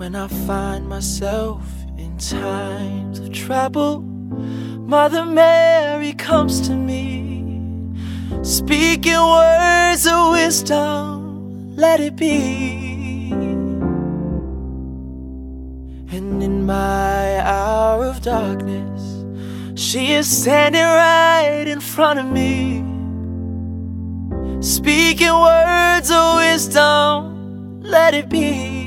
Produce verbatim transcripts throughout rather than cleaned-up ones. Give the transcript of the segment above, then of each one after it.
When I find myself in times of trouble, Mother Mary comes to me, speaking words of wisdom, let it be. And in my hour of darkness, she is standing right in front of me, speaking words of wisdom, let it be.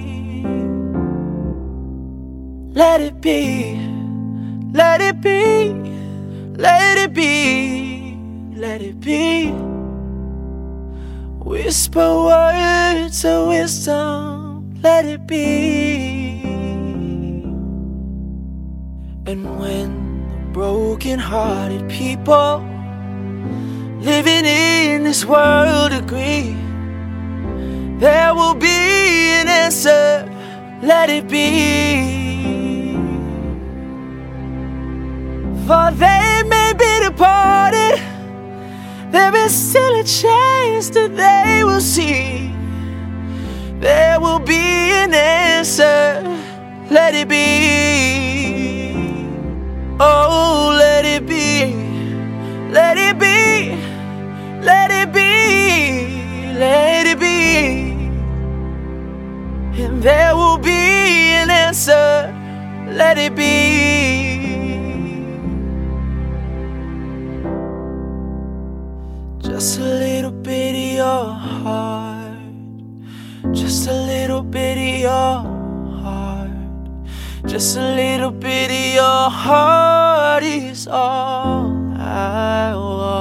Let it be, let it be, let it be, let it be. Whisper words of wisdom, let it be. And when the broken-hearted people living in this world agree, there will be an answer, let it be. For they may be departed, there is still a chance that they will see. There will be an answer, let it be. Oh, let it be, let it be, let it be, let it be. And there will be an answer, let it be. Just a little bit of your heart, just a little bit of your heart, just a little bit of your heart is all I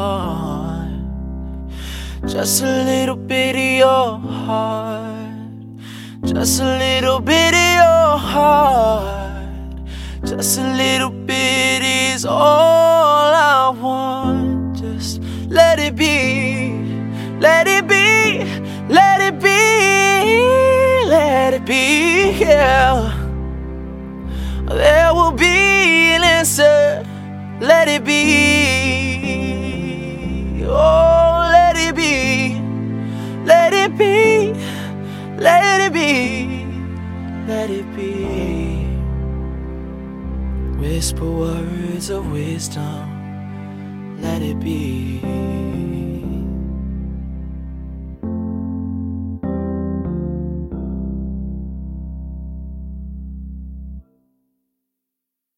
want. Just a little bit of your heart, just a little bit of your heart, just a little bit is all I want. Just let it be, let it be, let it be, let it be, yeah. There will be an answer, let it be. Oh, let it be, let it be, let it be, let it be. Whisper words of wisdom, let it be.